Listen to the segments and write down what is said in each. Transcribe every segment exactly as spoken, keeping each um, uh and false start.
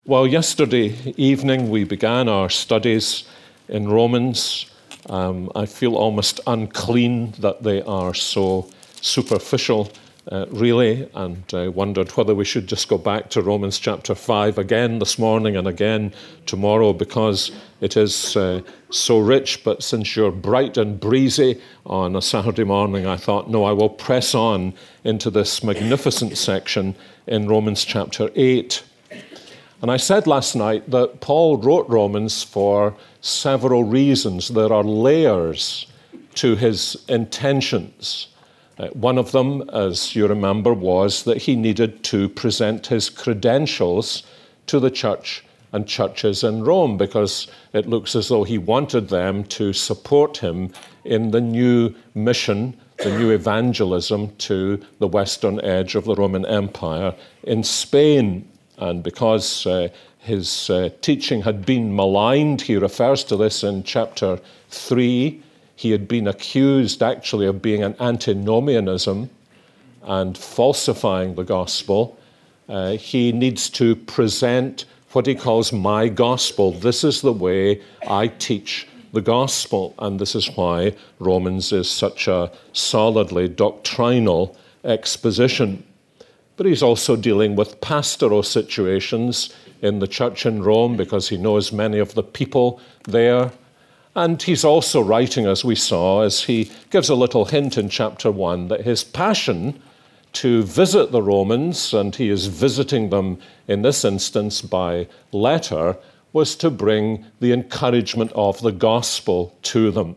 Well, yesterday evening we began our studies in Romans. Um, I feel almost unclean that they are so superficial, uh, really, and I wondered whether we should just go back to Romans chapter five again this morning and again tomorrow, because it is uh, so rich. But since you're bright and breezy on a Saturday morning, I thought, no, I will press on into this magnificent section in Romans chapter eight. And I said last night that Paul wrote Romans for several reasons. There are layers to his intentions. Uh, one of them, as you remember, was that he needed to present his credentials to the church and churches in Rome, because it looks as though he wanted them to support him in the new mission, the new evangelism to the western edge of the Roman Empire in Spain. And because uh, his uh, teaching had been maligned, he refers to this in chapter three. He had been accused actually of being an antinomianism and falsifying the gospel. Uh, he needs to present what he calls my gospel. This is the way I teach the gospel, and this is why Romans is such a solidly doctrinal exposition. But he's also dealing with pastoral situations in the church in Rome, because he knows many of the people there. And he's also writing, as we saw, as he gives a little hint in chapter one, that his passion to visit the Romans, and he is visiting them in this instance by letter, was to bring the encouragement of the gospel to them.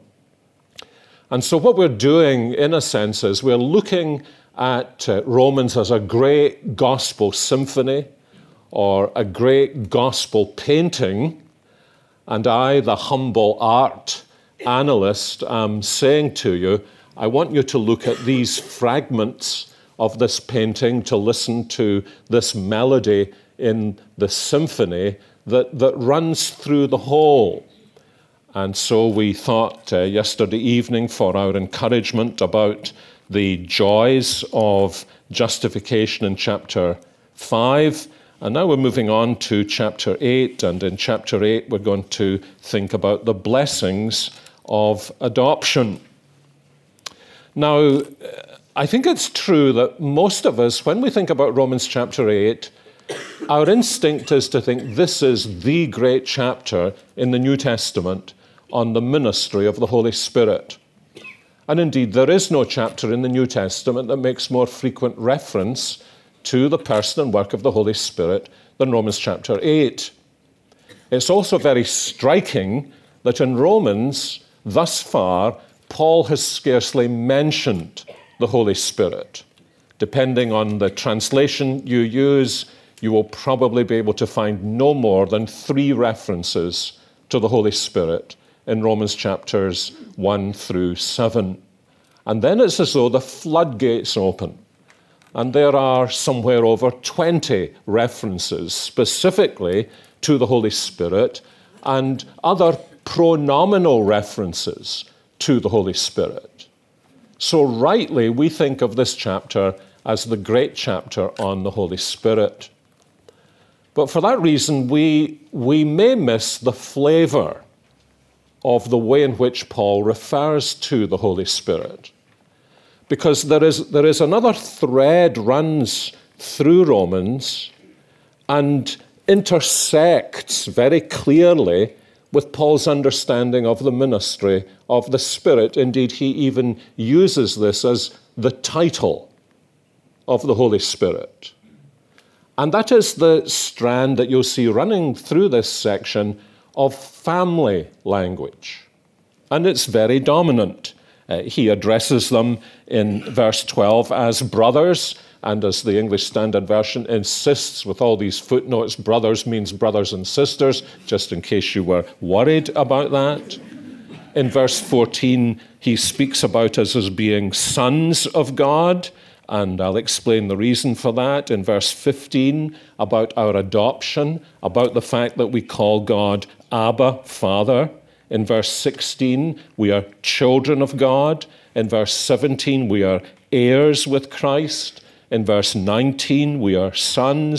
And so what we're doing, in a sense, is we're looking at uh, Romans as a great gospel symphony or a great gospel painting. And I, the humble art analyst, am saying to you, I want you to look at these fragments of this painting, to listen to this melody in the symphony that, that runs through the whole. And so we thought uh, yesterday evening, for our encouragement about the joys of justification in chapter five. And now we're moving on to chapter eight. And in chapter eight, we're going to think about the blessings of adoption. Now, I think it's true that most of us, when we think about Romans chapter eight, our instinct is to think this is the great chapter in the New Testament on the ministry of the Holy Spirit. And indeed, there is no chapter in the New Testament that makes more frequent reference to the person and work of the Holy Spirit than Romans chapter eight. It's also very striking that in Romans, thus far, Paul has scarcely mentioned the Holy Spirit. Depending on the translation you use, you will probably be able to find no more than three references to the Holy Spirit in Romans chapters one through seven. And then it's as though the floodgates open. And there are somewhere over twenty references specifically to the Holy Spirit and other pronominal references to the Holy Spirit. So rightly, we think of this chapter as the great chapter on the Holy Spirit. But for that reason, we, we may miss the flavor of the way in which Paul refers to the Holy Spirit. Because there is, there is another thread runs through Romans and intersects very clearly with Paul's understanding of the ministry of the Spirit. Indeed, he even uses this as the title of the Holy Spirit. And that is the strand that you'll see running through this section of family language. And it's very dominant. Uh, he addresses them in verse twelve as brothers, and as the English Standard Version insists with all these footnotes, brothers means brothers and sisters, just in case you were worried about that. In verse fourteen, he speaks about us as being sons of God, and I'll explain the reason for that. In verse fifteen, about our adoption, about the fact that we call God Abba, Father. In verse sixteen, we are children of God. In verse seventeen, we are heirs with Christ. In verse nineteen, we are sons.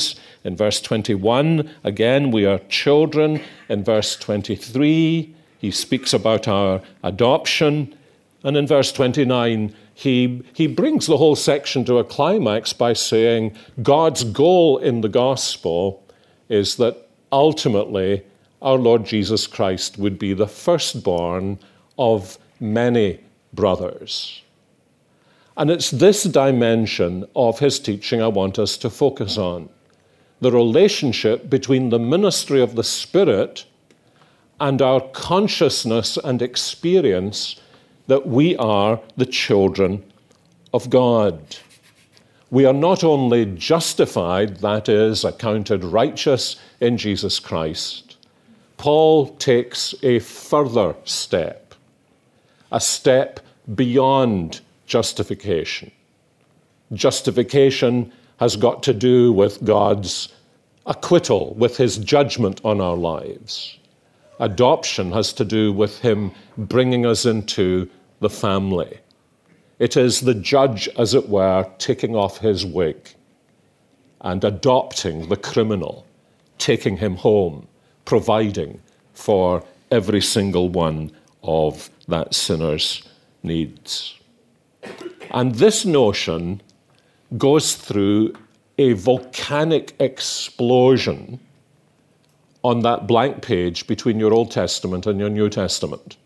In verse twenty-one, again, we are children. In verse twenty-three, he speaks about our adoption. And in verse twenty-nine, he, he brings the whole section to a climax by saying God's goal in the gospel is that ultimately our Lord Jesus Christ would be the firstborn of many brothers. And it's this dimension of his teaching I want us to focus on. The relationship between the ministry of the Spirit and our consciousness and experience that we are the children of God. We are not only justified, that is, accounted righteous in Jesus Christ. Paul takes a further step, a step beyond justification. Justification has got to do with God's acquittal, with his judgment on our lives. Adoption has to do with him bringing us into the family. It is the judge, as it were, taking off his wig and adopting the criminal, taking him home, providing for every single one of that sinner's needs. And this notion goes through a volcanic explosion on that blank page between your Old Testament and your New Testament.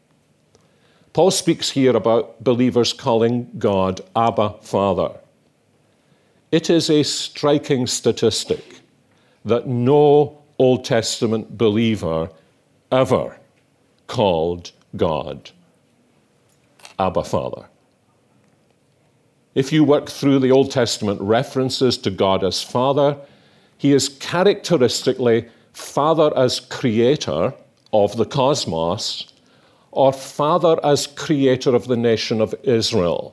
Paul speaks here about believers calling God Abba, Father. It is a striking statistic that no Old Testament believer ever called God Abba, Father. If you work through the Old Testament references to God as Father, he is characteristically Father as creator of the cosmos, or Father as creator of the nation of Israel.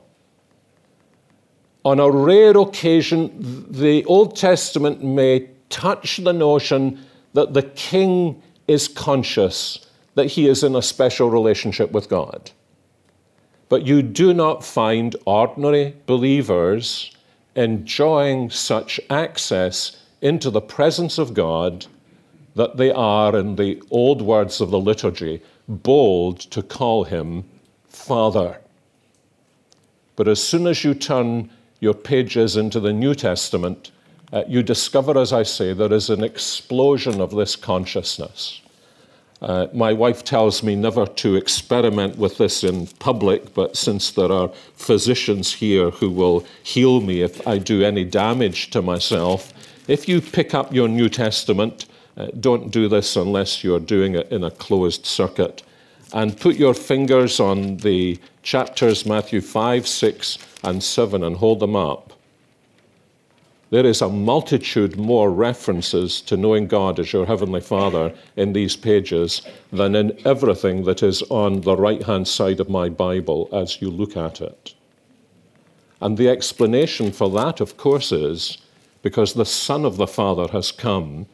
On a rare occasion, the Old Testament may touch the notion that the king is conscious that he is in a special relationship with God. But you do not find ordinary believers enjoying such access into the presence of God that they are, in the old words of the liturgy, bold to call him Father. But as soon as you turn your pages into the New Testament, uh, you discover, as I say, there is an explosion of this consciousness. Uh, my wife tells me never to experiment with this in public, but since there are physicians here who will heal me if I do any damage to myself, if you pick up your New Testament, uh, don't do this unless you're doing it in a closed circuit, and put your fingers on the chapters Matthew five, six, and seven and hold them up. There is a multitude more references to knowing God as your Heavenly Father in these pages than in everything that is on the right-hand side of my Bible as you look at it. And the explanation for that, of course, is because the Son of the Father has come.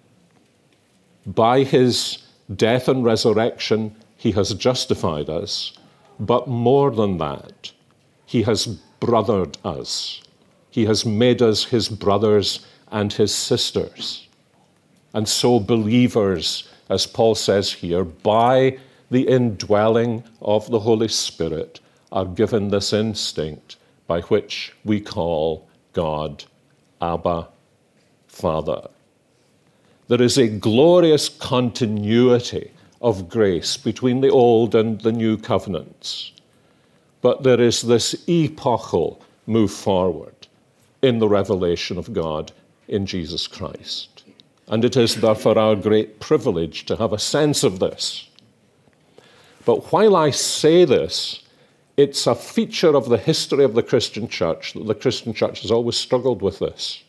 By his death and resurrection, he has justified us. But more than that, he has brothered us. He has made us his brothers and his sisters. And so believers, as Paul says here, by the indwelling of the Holy Spirit, are given this instinct by which we call God Abba, Father. There is a glorious continuity of grace between the old and the new covenants. But there is this epochal move forward in the revelation of God in Jesus Christ. And it is therefore our great privilege to have a sense of this. But while I say this, it's a feature of the history of the Christian church that the Christian church has always struggled with this.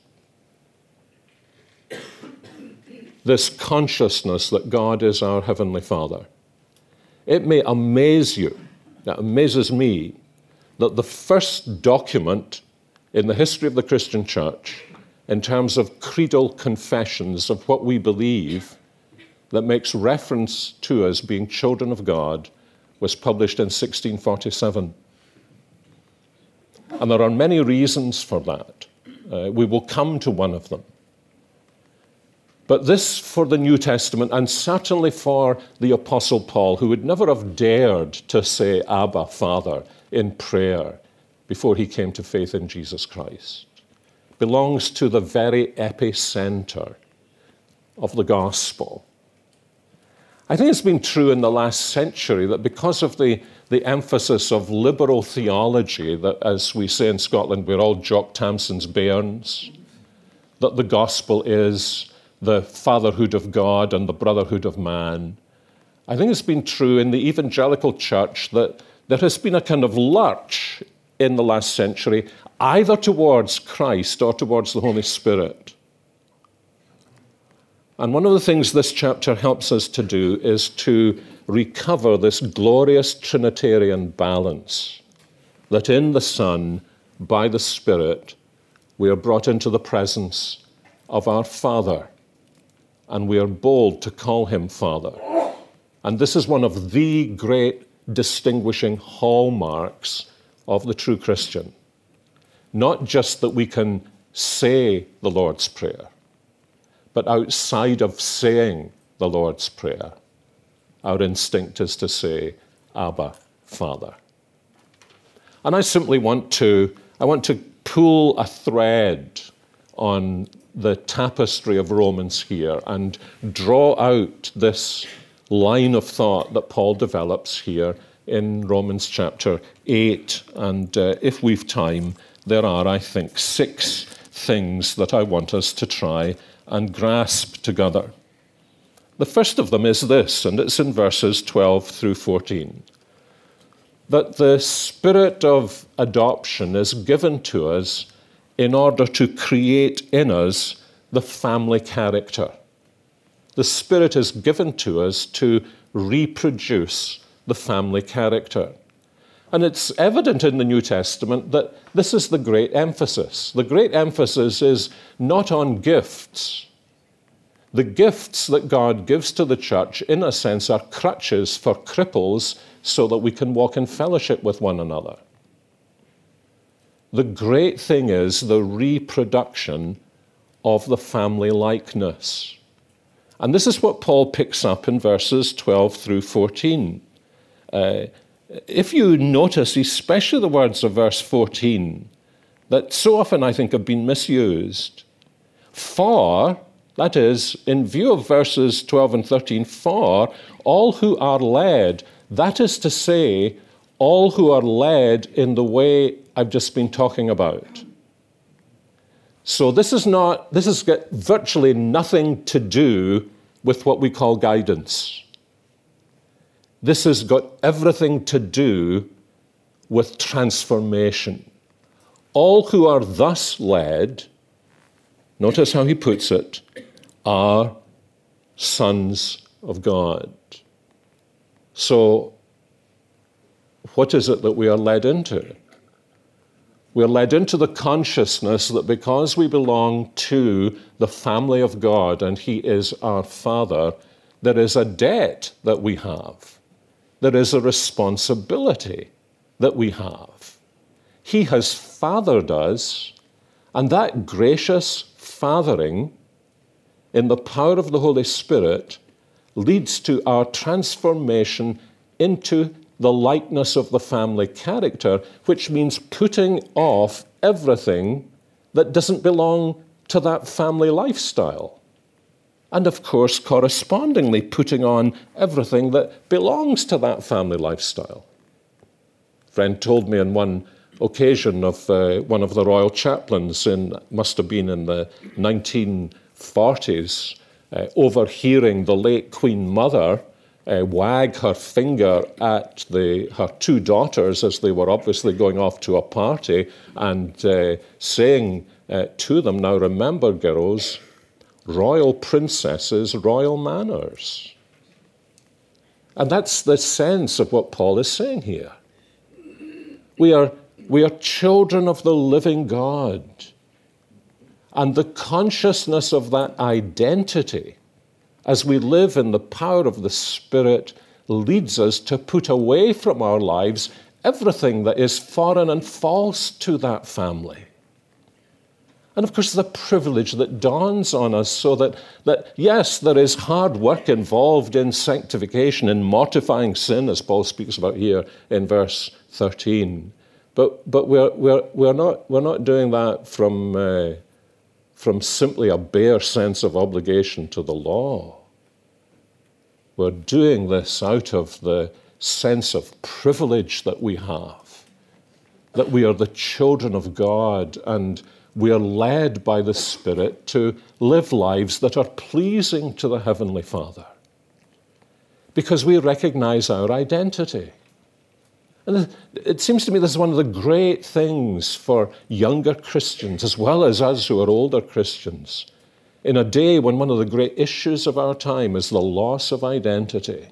This consciousness that God is our Heavenly Father. It may amaze you, it amazes me, that the first document in the history of the Christian church, in terms of creedal confessions of what we believe, that makes reference to us being children of God, was published in sixteen forty-seven. And there are many reasons for that. Uh, we will come to one of them. But this for the New Testament, and certainly for the Apostle Paul, who would never have dared to say Abba, Father, in prayer before he came to faith in Jesus Christ, belongs to the very epicenter of the gospel. I think it's been true in the last century that because of the, the emphasis of liberal theology, that as we say in Scotland, we're all Jock Tamson's bairns, that the gospel is the fatherhood of God and the brotherhood of man. I think it's been true in the evangelical church that there has been a kind of lurch in the last century, either towards Christ or towards the Holy Spirit. And one of the things this chapter helps us to do is to recover this glorious Trinitarian balance, that in the Son, by the Spirit, we are brought into the presence of our Father, and we are bold to call him Father. And this is one of the great distinguishing hallmarks of the true Christian. Not just that we can say the Lord's Prayer, but outside of saying the Lord's Prayer, our instinct is to say, Abba, Father. And I simply want to, I want to pull a thread on the tapestry of Romans here and draw out this line of thought that Paul develops here in Romans chapter eight. And uh, if we've time, there are, I think, six things that I want us to try and grasp together. The first of them is this, and it's in verses twelve through fourteen, that the spirit of adoption is given to us in order to create in us the family character. The Spirit is given to us to reproduce the family character. And it's evident in the New Testament that this is the great emphasis. The great emphasis is not on gifts. The gifts that God gives to the church, in a sense, are crutches for cripples so that we can walk in fellowship with one another. The great thing is the reproduction of the family likeness. And this is what Paul picks up in verses twelve through fourteen. Uh, if you notice, especially the words of verse fourteen, that so often I think have been misused. For, that is, in view of verses twelve and thirteen, for all who are led, that is to say, all who are led in the way I've just been talking about. So this is not, this has got virtually nothing to do with what we call guidance. This has got everything to do with transformation. All who are thus led, notice how he puts it, are sons of God. So, what is it that we are led into? We are led into the consciousness that because we belong to the family of God and he is our Father, there is a debt that we have. There is a responsibility that we have. He has fathered us, and that gracious fathering in the power of the Holy Spirit leads to our transformation into the likeness of the family character, which means putting off everything that doesn't belong to that family lifestyle. And of course, correspondingly, putting on everything that belongs to that family lifestyle. A friend told me on one occasion of uh, one of the royal chaplains in, must have been in the nineteen forties, uh, overhearing the late Queen Mother Uh, wag her finger at the, her two daughters as they were obviously going off to a party and uh, saying uh, to them, now remember, girls, royal princesses, royal manners. And that's the sense of what Paul is saying here. We are, we are children of the living God. And the consciousness of that identity as we live in the power of the Spirit leads us to put away from our lives everything that is foreign and false to that family. And of course, the privilege that dawns on us so that, that, yes, there is hard work involved in sanctification, in mortifying sin, as Paul speaks about here in verse thirteen. But, but we're, we're, we're, not, we're not doing that from, uh, from simply a bare sense of obligation to the law. We're doing this out of the sense of privilege that we have, that we are the children of God and we are led by the Spirit to live lives that are pleasing to the Heavenly Father because we recognize our identity. And it seems to me this is one of the great things for younger Christians as well as us who are older Christians in a day when one of the great issues of our time is the loss of identity.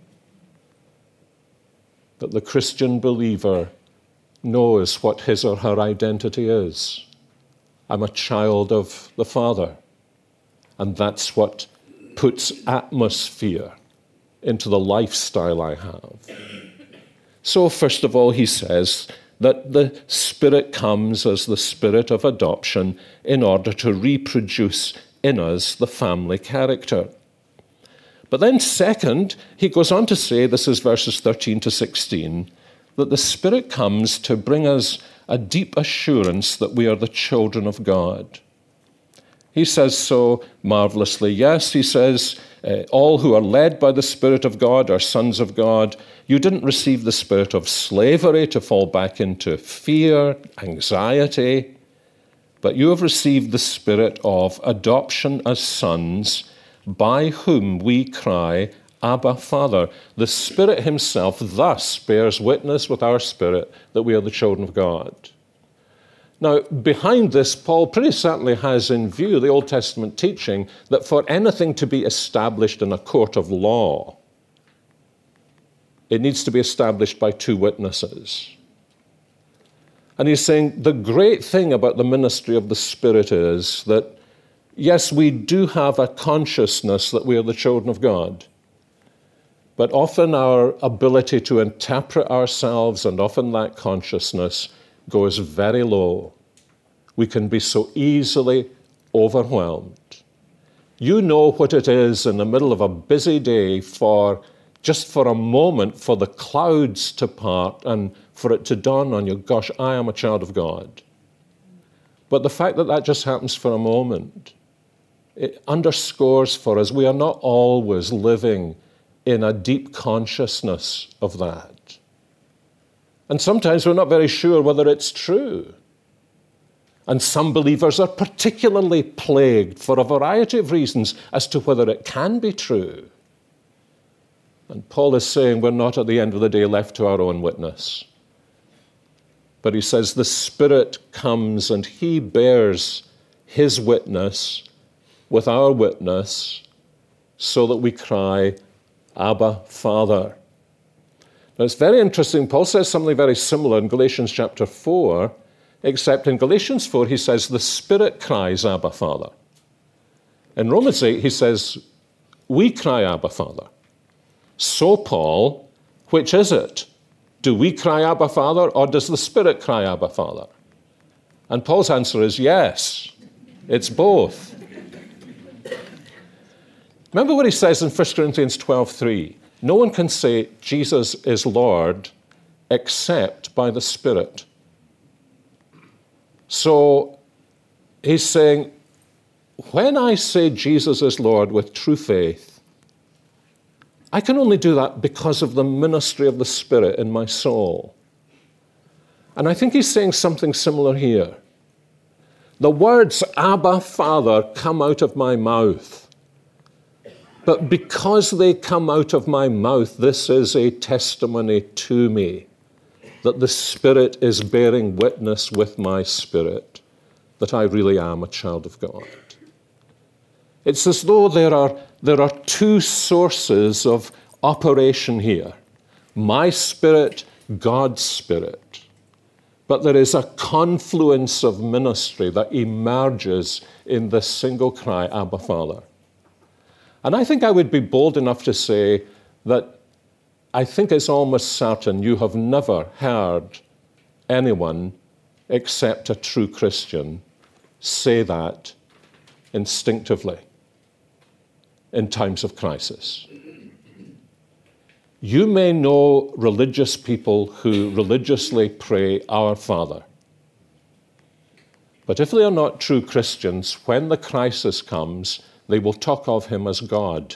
That the Christian believer knows what his or her identity is. I'm a child of the Father. And that's what puts atmosphere into the lifestyle I have. So first of all, he says that the Spirit comes as the Spirit of adoption in order to reproduce in us the family character. But then second, he goes on to say, this is verses thirteen to sixteen, that the Spirit comes to bring us a deep assurance that we are the children of God. He says so marvelously. Yes, he says, uh, all who are led by the Spirit of God are sons of God. You didn't receive the spirit of slavery to fall back into fear, anxiety, but you have received the spirit of adoption as sons, by whom we cry, Abba, Father. The Spirit himself thus bears witness with our spirit that we are the children of God. Now, behind this, Paul pretty certainly has in view the Old Testament teaching that for anything to be established in a court of law, it needs to be established by two witnesses. And he's saying the great thing about the ministry of the Spirit is that, yes, we do have a consciousness that we are the children of God. But often our ability to interpret ourselves and often that consciousness goes very low. We can be so easily overwhelmed. You know what it is in the middle of a busy day for just for a moment for the clouds to part and for it to dawn on you, gosh, I am a child of God. But the fact that that just happens for a moment, it underscores for us we are not always living in a deep consciousness of that. And sometimes we're not very sure whether it's true. And some believers are particularly plagued for a variety of reasons as to whether it can be true. And Paul is saying we're not at the end of the day left to our own witness. But he says the Spirit comes and he bears his witness with our witness so that we cry, Abba, Father. Now, it's very interesting. Paul says something very similar in Galatians chapter four, except in Galatians four, he says, the Spirit cries, Abba, Father. In Romans eight, he says, we cry, Abba, Father. So, Paul, which is it? Do we cry, Abba, Father, or does the Spirit cry, Abba, Father? And Paul's answer is yes. It's both. Remember what he says in First Corinthians twelve three. No one can say Jesus is Lord except by the Spirit. So he's saying, when I say Jesus is Lord with true faith, I can only do that because of the ministry of the Spirit in my soul. And I think he's saying something similar here. The words, Abba, Father, come out of my mouth. But because they come out of my mouth, this is a testimony to me that the Spirit is bearing witness with my spirit that I really am a child of God. It's as though there are, there are two sources of operation here. My spirit, God's Spirit. But there is a confluence of ministry that emerges in this single cry, Abba, Father. And I think I would be bold enough to say that I think it's almost certain you have never heard anyone except a true Christian say that instinctively in times of crisis. You may know religious people who religiously pray, "Our Father." But if they are not true Christians, when the crisis comes, they will talk of him as God.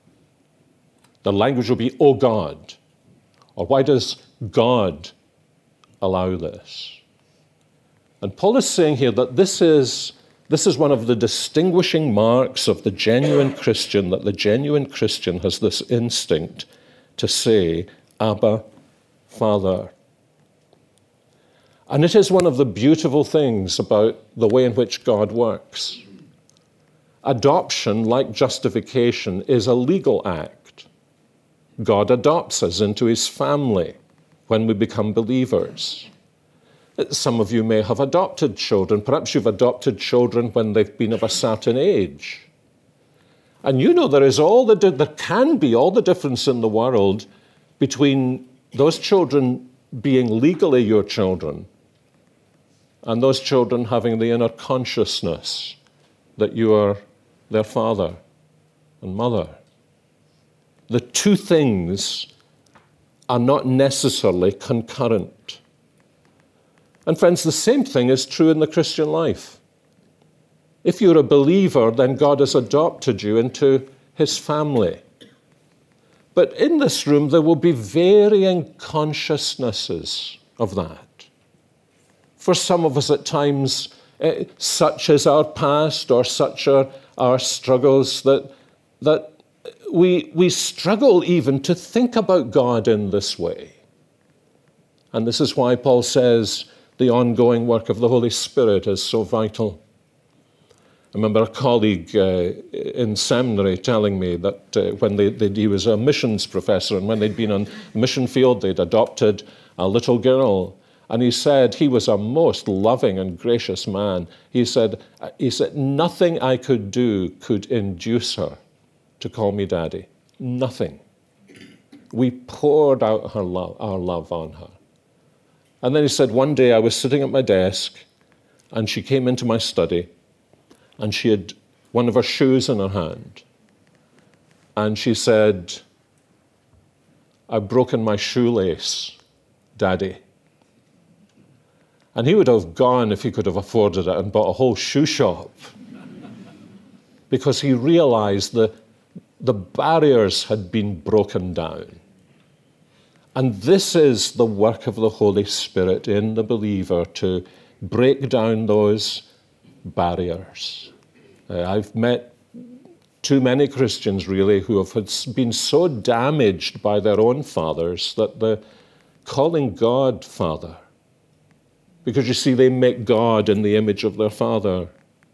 The language will be, "Oh God," or "Why does God allow this?" And Paul is saying here that this is, this is one of the distinguishing marks of the genuine Christian, that the genuine Christian has this instinct to say, "Abba, Father." And it is one of the beautiful things about the way in which God works. Adoption, like justification, is a legal act. God adopts us into his family when we become believers. Some of you may have adopted children. Perhaps you've adopted children when they've been of a certain age. And you know there is all the there can be all the difference in the world between those children being legally your children and those children having the inner consciousness that you are their father and mother. The two things are not necessarily concurrent. And friends, the same thing is true in the Christian life. If you're a believer, then God has adopted you into his family. But in this room, there will be varying consciousnesses of that. For some of us at times, eh, such is our past or such are our struggles that, that we, we struggle even to think about God in this way. And this is why Paul says the ongoing work of the Holy Spirit is so vital. I remember a colleague uh, in seminary telling me that uh, when they, they, he was a missions professor, and when they'd been on the mission field, they'd adopted a little girl. And he said he was a most loving and gracious man. He said, he said, nothing I could do could induce her to call me daddy. Nothing. We poured out her love, our love on her. And then he said, one day I was sitting at my desk, and she came into my study, and she had one of her shoes in her hand. And she said, "I've broken my shoelace, Daddy." And he would have gone, if he could have afforded it, and bought a whole shoe shop. Because he realized that the barriers had been broken down. And this is the work of the Holy Spirit in the believer, to break down those barriers. Uh, I've met too many Christians, really, who have been so damaged by their own fathers that they're calling God Father. Because, you see, they make God in the image of their father.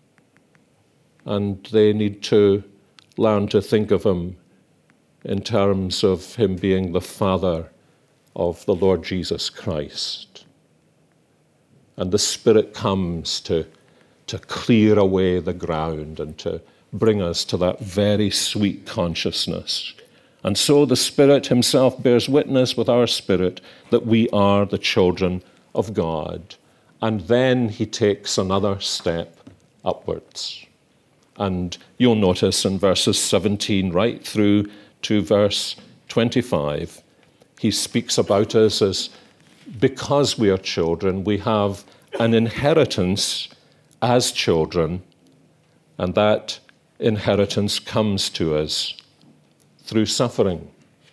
And they need to learn to think of him in terms of him being the Father of the Lord Jesus Christ. And the Spirit comes to, to clear away the ground and to bring us to that very sweet consciousness. And so the Spirit himself bears witness with our spirit that we are the children of God. And then he takes another step upwards. And you'll notice in verses seventeen right through to verse twenty-five, he speaks about us as, because we are children, we have an inheritance as children, and that inheritance comes to us through suffering.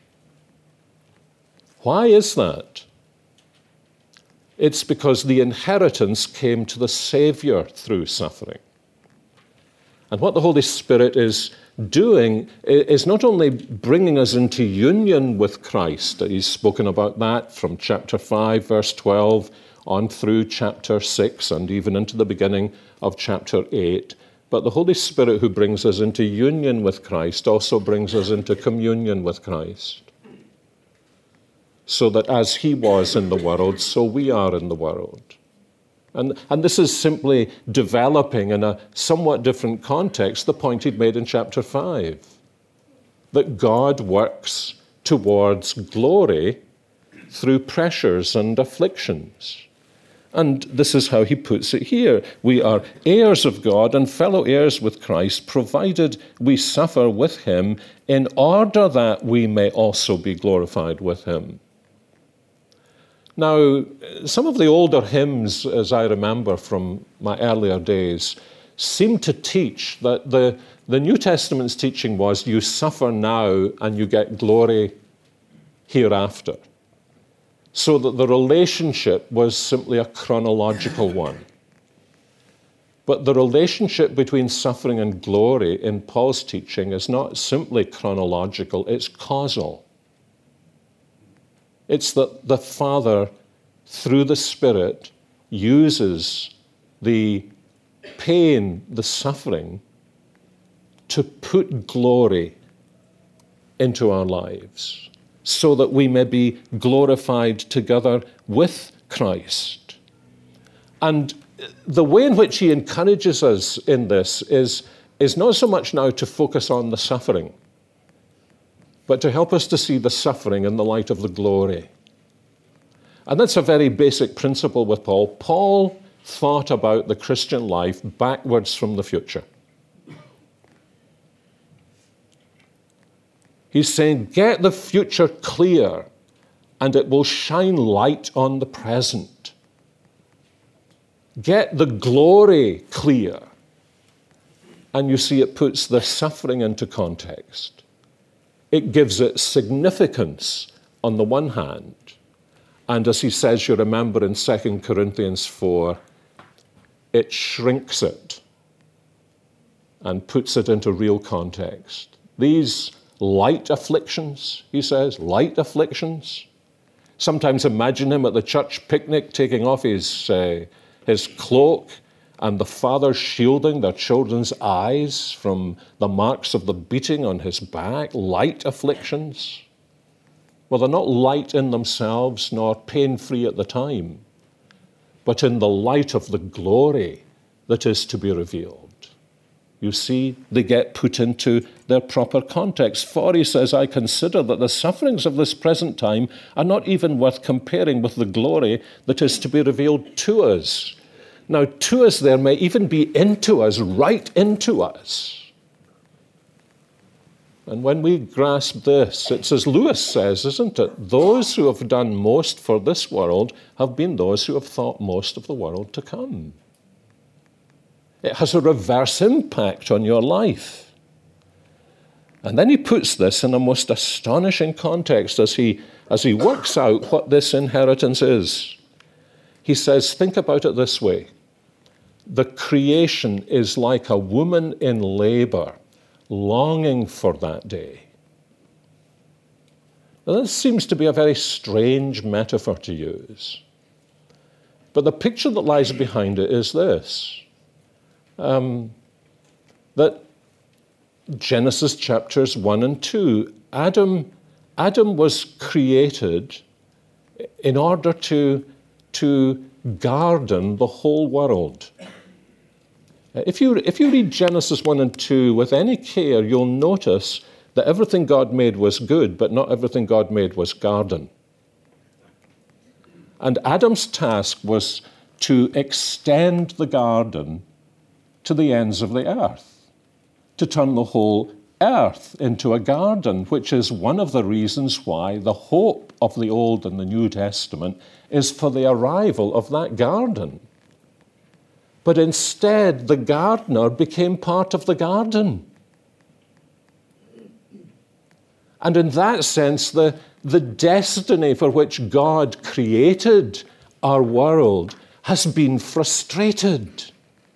Why is that? It's because the inheritance came to the Savior through suffering. And what the Holy Spirit is doing is not only bringing us into union with Christ. He's spoken about that from chapter five, verse twelve, on through chapter six, and even into the beginning of chapter eight. But the Holy Spirit who brings us into union with Christ also brings us into communion with Christ. So that as he was in the world, so we are in the world. And, and this is simply developing in a somewhat different context the point he'd made in chapter five, that God works towards glory through pressures and afflictions. And this is how he puts it here. We are heirs of God and fellow heirs with Christ, provided we suffer with him, in order that we may also be glorified with him. Now, some of the older hymns, as I remember from my earlier days, seem to teach that the, the New Testament's teaching was you suffer now and you get glory hereafter. So that the relationship was simply a chronological one. But the relationship between suffering and glory in Paul's teaching is not simply chronological, it's causal. It's that the Father, through the Spirit, uses the pain, the suffering, to put glory into our lives, so that we may be glorified together with Christ. And the way in which he encourages us in this is, is not so much now to focus on the suffering, but to help us to see the suffering in the light of the glory. And that's a very basic principle with Paul. Paul thought about the Christian life backwards from the future. He's saying, get the future clear, and it will shine light on the present. Get the glory clear, and you see it puts the suffering into context. It gives it significance on the one hand, and as he says, you remember in Second Corinthians four, it shrinks it and puts it into real context. These light afflictions, he says, light afflictions. Sometimes imagine him at the church picnic taking off his, uh, his cloak and the father shielding their children's eyes from the marks of the beating on his back. Light afflictions. Well, they're not light in themselves nor pain-free at the time, but in the light of the glory that is to be revealed. You see, they get put into their proper context. For, he says, I consider that the sufferings of this present time are not even worth comparing with the glory that is to be revealed to us. Now, to us there may even be into us, right into us. And when we grasp this, it's as Lewis says, isn't it? Those who have done most for this world have been those who have thought most of the world to come. It has a reverse impact on your life. And then he puts this in a most astonishing context as he, as he works out what this inheritance is. He says, think about it this way. The creation is like a woman in labor, longing for that day. Now, this seems to be a very strange metaphor to use. But the picture that lies behind it is this. Um, that Genesis chapters one and two, Adam, Adam was created in order to, to garden the whole world. If you, if you read Genesis one and two with any care, you'll notice that everything God made was good, but not everything God made was garden. And Adam's task was to extend the garden to the ends of the earth, to turn the whole earth into a garden, which is one of the reasons why the hope of the Old and the New Testament is for the arrival of that garden. But instead, the gardener became part of the garden. And in that sense, the, the destiny for which God created our world has been frustrated.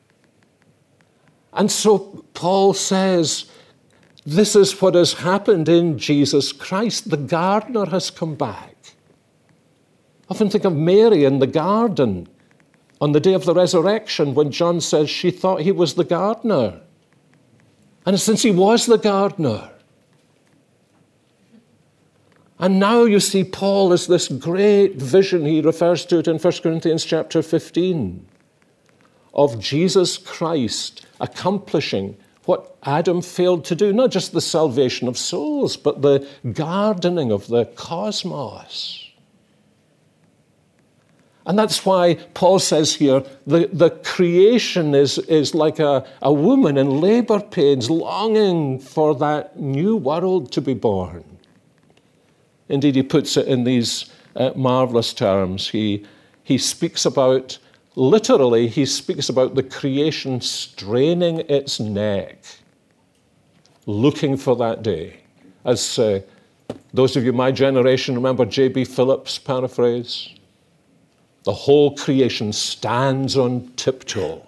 And so Paul says, this is what has happened in Jesus Christ. The gardener has come back. Often think of Mary in the garden on the day of the resurrection when John says she thought he was the gardener. And since he was the gardener. And now you see Paul as this great vision, he refers to it in First Corinthians chapter fifteen, of Jesus Christ accomplishing what Adam failed to do, not just the salvation of souls, but the gardening of the cosmos. And that's why Paul says here, the, the creation is, is like a, a woman in labor pains, longing for that new world to be born. Indeed, he puts it in these uh, marvelous terms. He, he speaks about, literally, he speaks about the creation straining its neck, looking for that day. As uh, those of you my generation remember J B Phillips' paraphrase, the whole creation stands on tiptoe,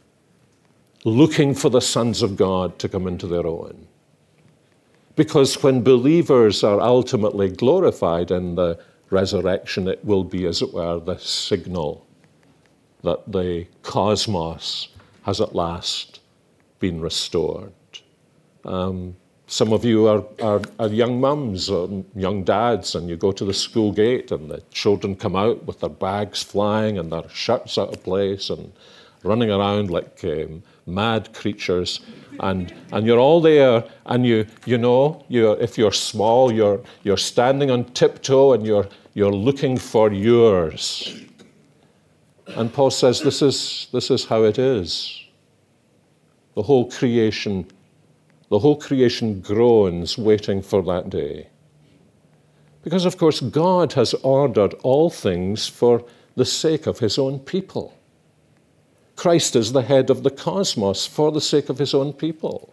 looking for the sons of God to come into their own. Because when believers are ultimately glorified in the resurrection, it will be, as it were, the signal that the cosmos has at last been restored. Um, Some of you are, are, are young mums or young dads, and you go to the school gate and the children come out with their bags flying and their shirts out of place and running around like um, mad creatures. And, and you're all there, and you, you know, you're, if you're small, you're, you're standing on tiptoe and you're, you're looking for yours. And Paul says this is, this is how it is. The whole creation The whole creation groans waiting for that day. Because, of course, God has ordered all things for the sake of his own people. Christ is the head of the cosmos for the sake of his own people.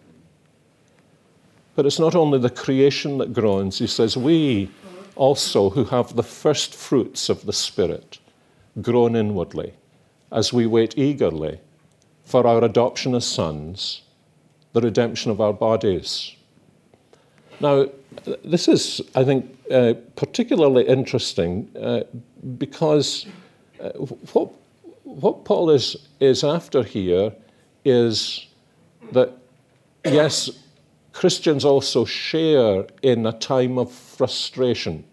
But it's not only the creation that groans. He says, we also who have the first fruits of the Spirit groan inwardly as we wait eagerly for our adoption as sons, the redemption of our bodies. Now, this is, I think, uh, particularly interesting uh, because uh, what, what Paul is, is after here is that, yes, Christians also share in a time of frustration.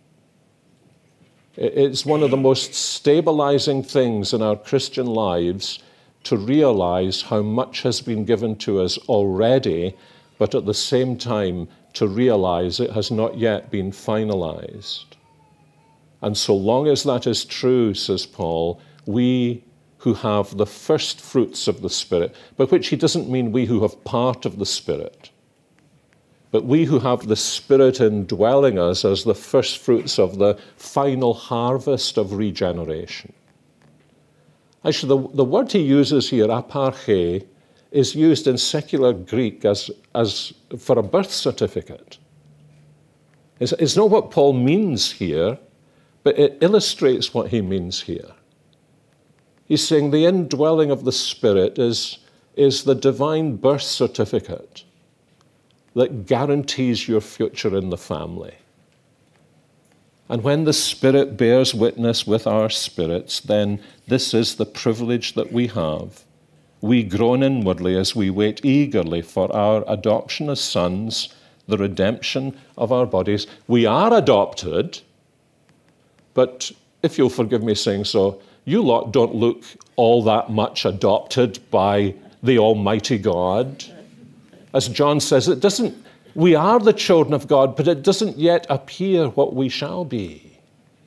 It's one of the most stabilizing things in our Christian lives to realize how much has been given to us already, but at the same time to realize it has not yet been finalized. And so long as that is true, says Paul, we who have the first fruits of the Spirit, by which he doesn't mean we who have part of the Spirit, but we who have the Spirit indwelling us as the first fruits of the final harvest of regeneration. Actually, the, the word he uses here, aparche, is used in secular Greek as, as for a birth certificate. It's, it's not what Paul means here, but it illustrates what he means here. He's saying the indwelling of the Spirit is, is the divine birth certificate that guarantees your future in the family. And when the Spirit bears witness with our spirits, then this is the privilege that we have. We groan inwardly as we wait eagerly for our adoption as sons, the redemption of our bodies. We are adopted, but if you'll forgive me saying so, you lot don't look all that much adopted by the Almighty God. As John says, it doesn't. We are the children of God, but it doesn't yet appear what we shall be.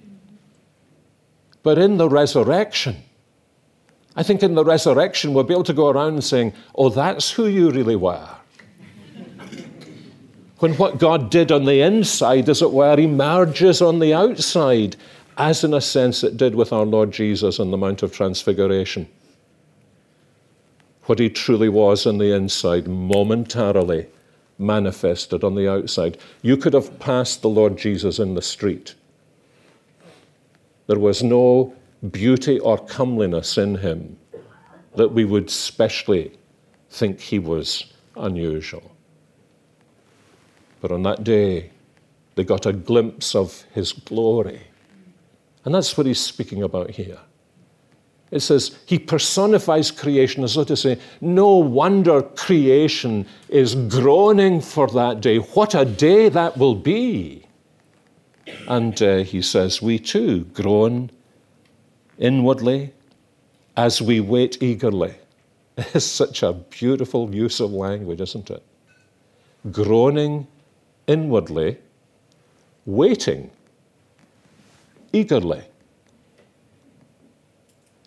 But in the resurrection, I think in the resurrection we'll be able to go around saying, oh, that's who you really were. When what God did on the inside, as it were, emerges on the outside, as in a sense it did with our Lord Jesus on the Mount of Transfiguration. What he truly was on the inside momentarily manifested on the outside. You could have passed the Lord Jesus in the street. There was no beauty or comeliness in him that we would specially think he was unusual. But on that day, they got a glimpse of his glory. And that's what he's speaking about here. It says he personifies creation as though to say, no wonder creation is groaning for that day. What a day that will be. And uh, he says, we too groan inwardly as we wait eagerly. It's such a beautiful use of language, isn't it? Groaning inwardly, waiting eagerly.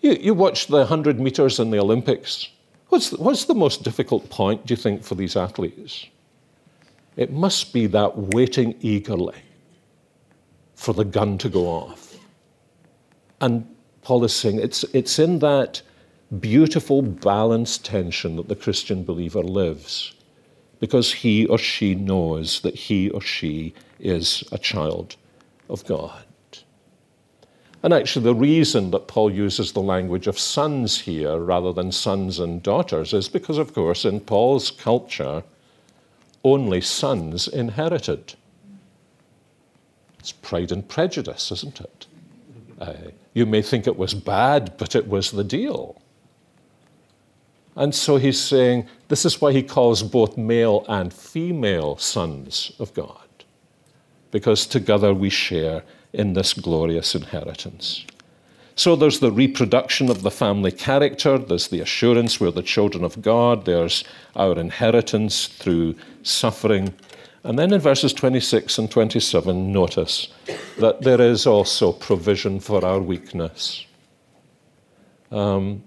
You, you watch the one hundred meters in the Olympics. What's the, what's the most difficult point, do you think, for these athletes? It must be that waiting eagerly for the gun to go off. And Paul is saying it's, it's in that beautiful, balanced tension that the Christian believer lives, because he or she knows that he or she is a child of God. And actually, the reason that Paul uses the language of sons here rather than sons and daughters is because, of course, in Paul's culture, only sons inherited. It's Pride and Prejudice, isn't it? Uh, you may think it was bad, but it was the deal. And so he's saying this is why he calls both male and female sons of God, because together we share in this glorious inheritance. So there's the reproduction of the family character, there's the assurance we're the children of God, there's our inheritance through suffering. And then in verses twenty-six and twenty-seven, notice that there is also provision for our weakness. Um,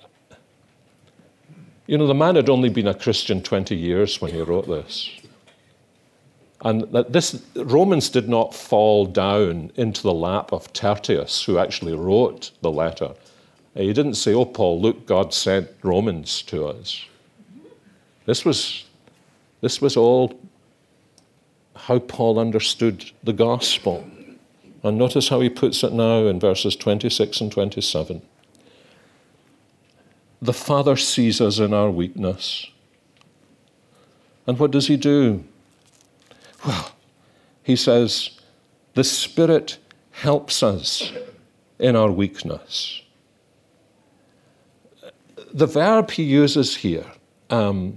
you know, the man had only been a Christian twenty years when he wrote this. And that this Romans did not fall down into the lap of Tertius, who actually wrote the letter. He didn't say, oh, Paul, look, God sent Romans to us. This was, this was all how Paul understood the gospel. And notice how he puts it now in verses twenty-six and twenty-seven. The Father sees us in our weakness. And what does he do? Well, he says, the Spirit helps us in our weakness. The verb he uses here, um,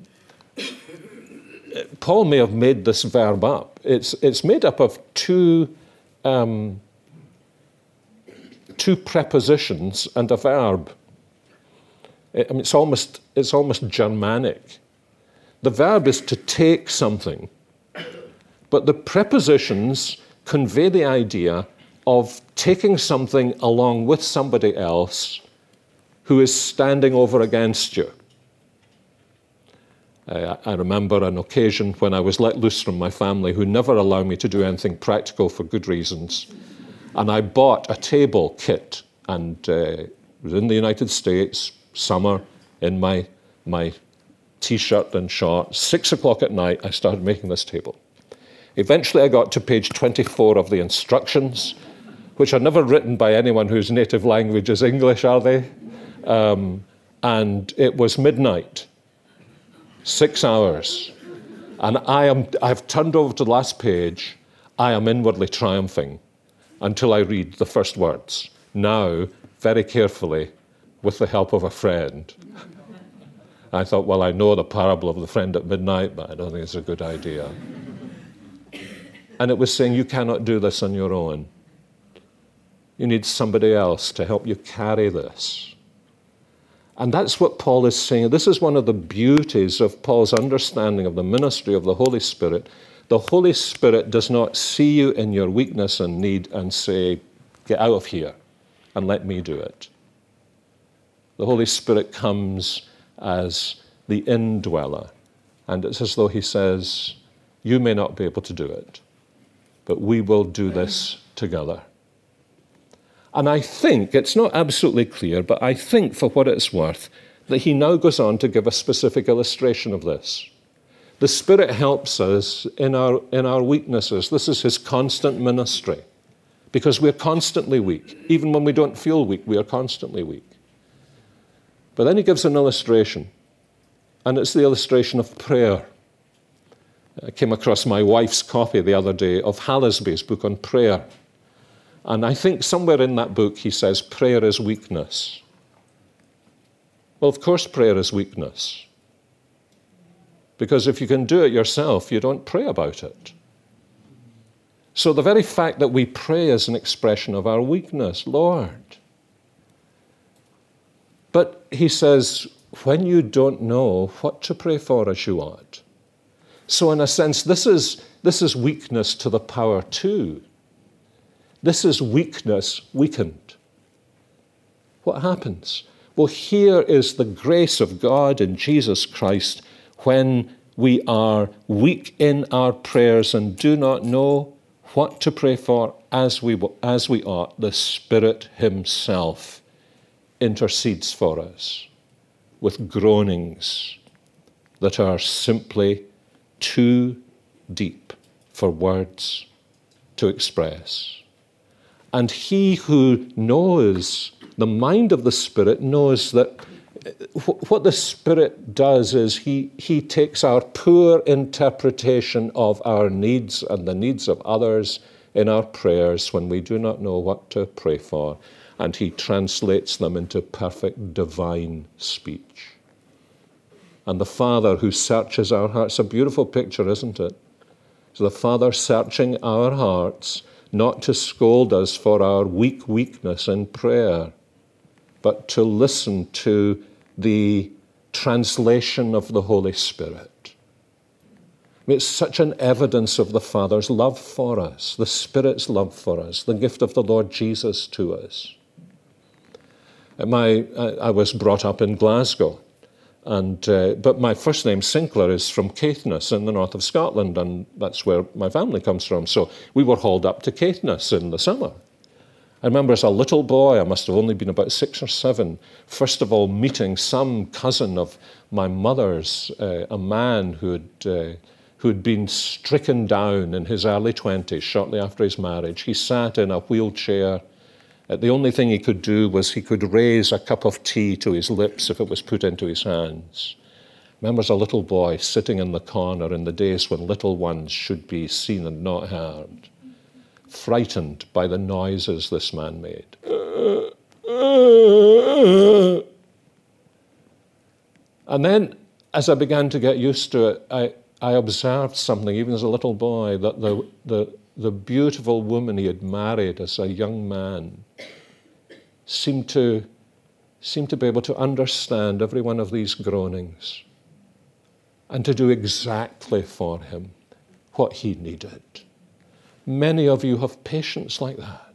Paul may have made this verb up. It's, it's made up of two, um, two prepositions and a verb. I mean, it's almost, it's almost Germanic. The verb is to take something, but the prepositions convey the idea of taking something along with somebody else who is standing over against you. Uh, I remember an occasion when I was let loose from my family who never allowed me to do anything practical for good reasons. And I bought a table kit, and uh, it was in the United States, summer, in my, my T-shirt and shorts. Six o'clock at night, I started making this table. Eventually, I got to page twenty-four of the instructions, which are never written by anyone whose native language is English, are they? Um, and it was midnight, six hours. And I am, I've turned over to the last page. I am inwardly triumphing until I read the first words. Now, very carefully, with the help of a friend. I thought, well, I know the parable of the friend at midnight, but I don't think it's a good idea. And it was saying, you cannot do this on your own. You need somebody else to help you carry this. And that's what Paul is saying. This is one of the beauties of Paul's understanding of the ministry of the Holy Spirit. The Holy Spirit does not see you in your weakness and need and say, get out of here and let me do it. The Holy Spirit comes as the indweller. And it's as though he says, you may not be able to do it, but we will do this together. And I think, it's not absolutely clear, but I think for what it's worth, that he now goes on to give a specific illustration of this. The Spirit helps us in our, in our weaknesses. This is his constant ministry, because we're constantly weak. Even when we don't feel weak, we are constantly weak. But then he gives an illustration, and it's the illustration of prayer. I came across my wife's copy the other day of Hallisby's book on prayer. And I think somewhere in that book he says, prayer is weakness. Well, of course prayer is weakness. Because if you can do it yourself, you don't pray about it. So the very fact that we pray is an expression of our weakness, Lord. But he says, when you don't know what to pray for as you ought. So in a sense, this is, this is weakness to the power two. This is weakness weakened. what happens? Well, here is the grace of God in Jesus Christ when we are weak in our prayers and do not know what to pray for as we, as we ought. The Spirit himself intercedes for us with groanings that are simply too deep for words to express. And he who knows the mind of the Spirit knows that what the Spirit does is he, he takes our poor interpretation of our needs and the needs of others in our prayers when we do not know what to pray for, and he translates them into perfect divine speech. And the Father who searches our hearts, a beautiful picture, isn't it? So the Father searching our hearts, not to scold us for our weak weakness in prayer, but to listen to the translation of the Holy Spirit. I mean, it's such an evidence of the Father's love for us, the Spirit's love for us, the gift of the Lord Jesus to us. My, I was brought up in Glasgow, and uh, but my first name, Sinclair, is from Caithness in the north of Scotland, and that's where my family comes from. So we were hauled up to Caithness in the summer. I remember as a little boy, I must have only been about six or seven, first of all meeting some cousin of my mother's, uh, a man who had, uh, who had been stricken down in his early twenties, shortly after his marriage. He sat in a wheelchair. Uh, the only thing he could do was he could raise a cup of tea to his lips if it was put into his hands. I remember as a little boy sitting in the corner in the days when little ones should be seen and not heard, frightened by the noises this man made. And then, as I began to get used to it, I, I observed something, even as a little boy, that the, the, the beautiful woman he had married as a young man seemed to, seemed to be able to understand every one of these groanings and to do exactly for him what he needed. Many of you have patients like that.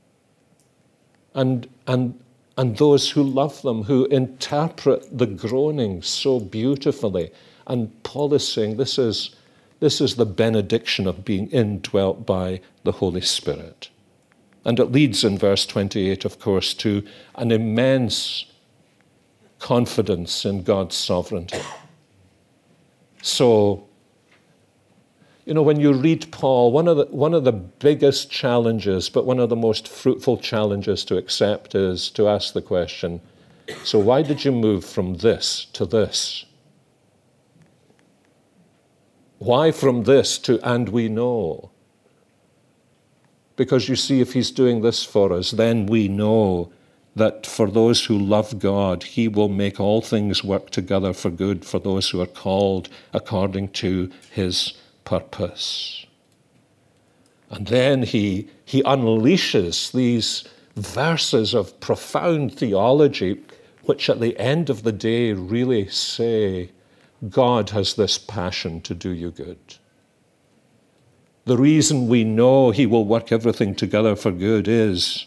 And, and, and those who love them, who interpret the groaning so beautifully. And Paul is saying this is, this is the benediction of being indwelt by the Holy Spirit. And it leads in verse twenty-eight, of course, to an immense confidence in God's sovereignty. So, you know, when you read Paul, one of the one of the biggest challenges, but one of the most fruitful challenges to accept is to ask the question, so why did you move from this to this? Why from this to and we know? Because you see, if he's doing this for us, then we know that for those who love God, he will make all things work together for good for those who are called according to his purpose. And then he, he unleashes these verses of profound theology, which at the end of the day really say, God has this passion to do you good. The reason we know he will work everything together for good is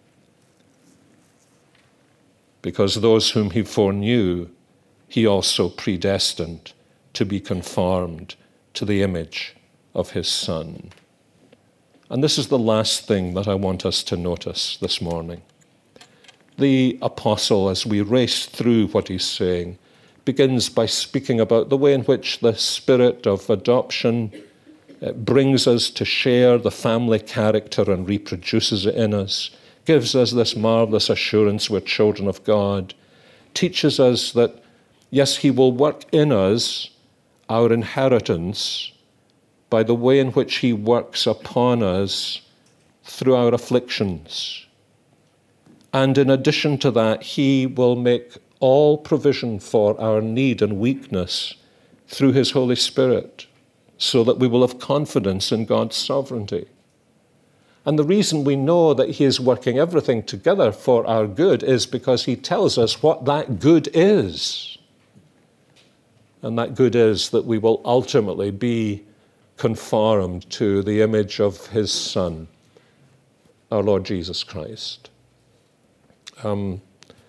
because those whom he foreknew, he also predestined to be conformed to the image of his Son. And this is the last thing that I want us to notice this morning. The apostle, as we race through what he's saying, begins by speaking about the way in which the spirit of adoption brings us to share the family character and reproduces it in us, gives us this marvelous assurance we're children of God, teaches us that, yes, he will work in us our inheritance by the way in which he works upon us through our afflictions. And in addition to that, he will make all provision for our need and weakness through his Holy Spirit, so that we will have confidence in God's sovereignty. And the reason we know that he is working everything together for our good is because he tells us what that good is. And that good is that we will ultimately be conformed to the image of his Son, our Lord Jesus Christ. Um,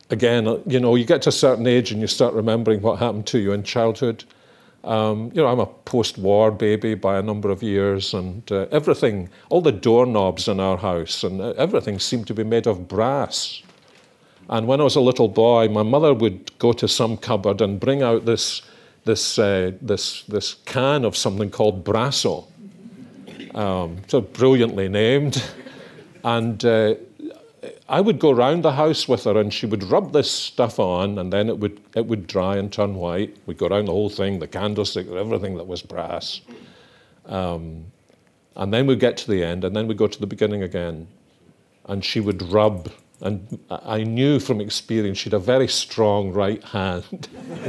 again, you know, you get to a certain age and you start remembering what happened to you in childhood. Um, you know, I'm a post-war baby by a number of years, and uh, everything, all the doorknobs in our house and everything seemed to be made of brass. And when I was a little boy, my mother would go to some cupboard and bring out this this uh, this this can of something called Brasso, um, so brilliantly named, and uh, I would go around the house with her, and she would rub this stuff on, and then it would it would dry and turn white. We'd go around the whole thing, the candlestick, everything that was brass. Um, and then we'd get to the end, and then we'd go to the beginning again. And she would rub, and I knew from experience she'd a very strong right hand.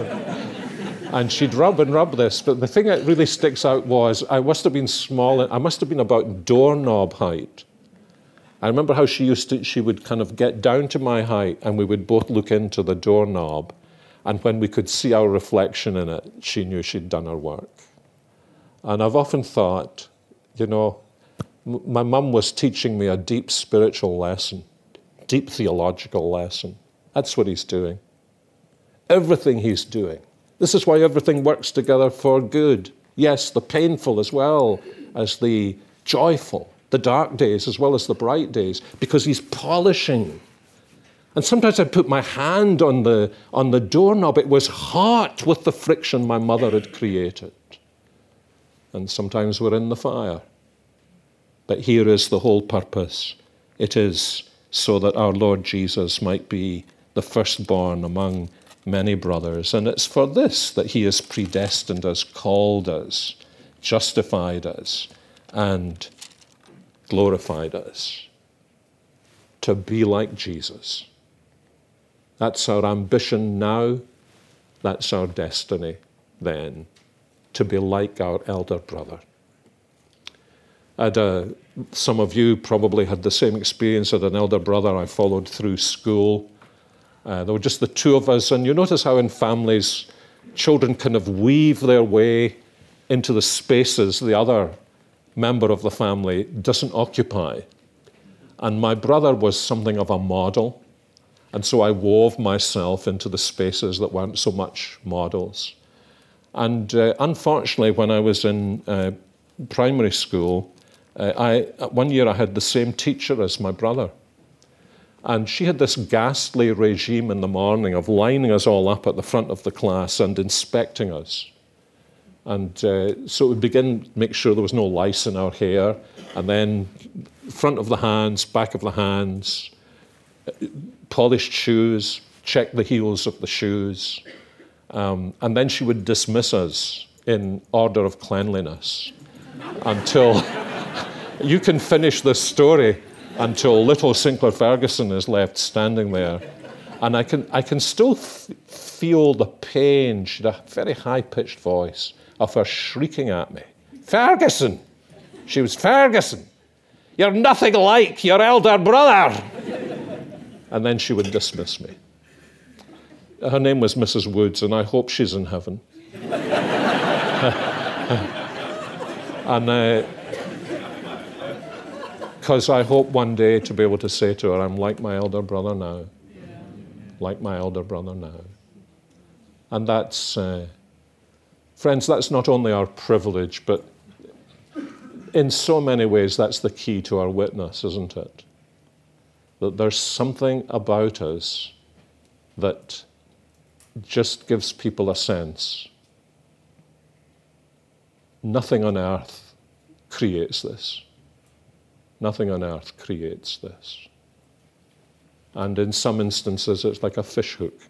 And she'd rub and rub this, but the thing that really sticks out was I must have been small, I must have been about doorknob height. I remember how she used to, she would kind of get down to my height and we would both look into the doorknob. And when we could see our reflection in it, she knew she'd done her work. And I've often thought, you know, m- my mum was teaching me a deep spiritual lesson, deep theological lesson. That's what he's doing. Everything he's doing. This is why everything works together for good. Yes, the painful as well as the joyful. The dark days as well as the bright days, because he's polishing. And sometimes I put my hand on the, on the doorknob. It was hot with the friction my mother had created. And sometimes we're in the fire. But here is the whole purpose. It is so that our Lord Jesus might be the firstborn among many brothers. And it's for this that he has predestined us, called us, justified us, and glorified us to be like Jesus. That's our ambition now. That's our destiny then, to be like our elder brother. I'd, uh, some of you probably had the same experience with an elder brother I followed through school. Uh, there were just the two of us, and you notice how in families, children kind of weave their way into the spaces the other member of the family doesn't occupy. And my brother was something of a model, and so I wove myself into the spaces that weren't so much models. And uh, unfortunately, when I was in uh, primary school, uh, I one year I had the same teacher as my brother. And she had this ghastly regime in the morning of lining us all up at the front of the class and inspecting us. And uh, so it would begin, make sure there was no lice in our hair, and then front of the hands, back of the hands, polished shoes, check the heels of the shoes. Um, and then she would dismiss us in order of cleanliness until, you can finish this story, until little Sinclair Ferguson is left standing there. And I can, I can still f- feel the pain. She had a very high-pitched voice of her shrieking at me. Ferguson! She was Ferguson! You're nothing like your elder brother! And then she would dismiss me. Her name was Missus Woods, and I hope she's in heaven. And because uh, I hope one day to be able to say to her, I'm like my elder brother now. Like my elder brother now. And that's... Uh, Friends, that's not only our privilege, but in so many ways that's the key to our witness, isn't it? That there's something about us that just gives people a sense. Nothing on earth creates this. Nothing on earth creates this. And in some instances, it's like a fish hook,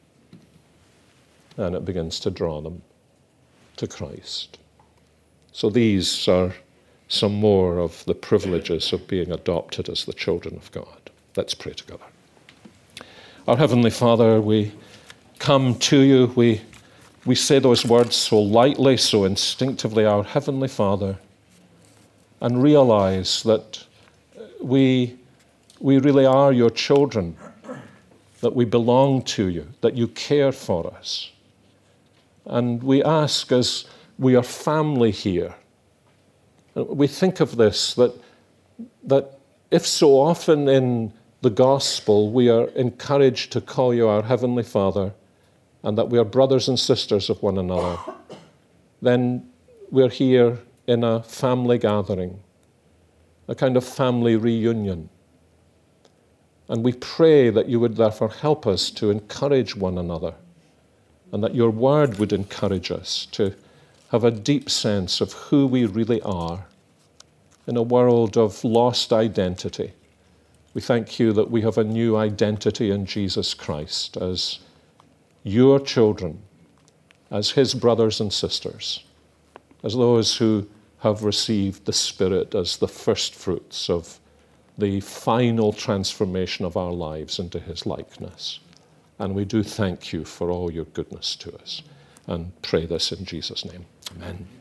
and it begins to draw them to Christ. So these are some more of the privileges of being adopted as the children of God. Let's pray together. Our Heavenly Father, we come to you, we, we say those words so lightly, so instinctively, our Heavenly Father, and realize that we, we really are your children, that we belong to you, that you care for us. And we ask, as we are family here, we think of this, that, that if so often in the gospel, we are encouraged to call you our Heavenly Father, and that we are brothers and sisters of one another, then we're here in a family gathering, a kind of family reunion. And we pray that you would therefore help us to encourage one another, and that your word would encourage us to have a deep sense of who we really are in a world of lost identity. We thank you that we have a new identity in Jesus Christ as your children, as his brothers and sisters, as those who have received the Spirit as the first fruits of the final transformation of our lives into his likeness. And we do thank you for all your goodness to us, and pray this in Jesus' name. Amen.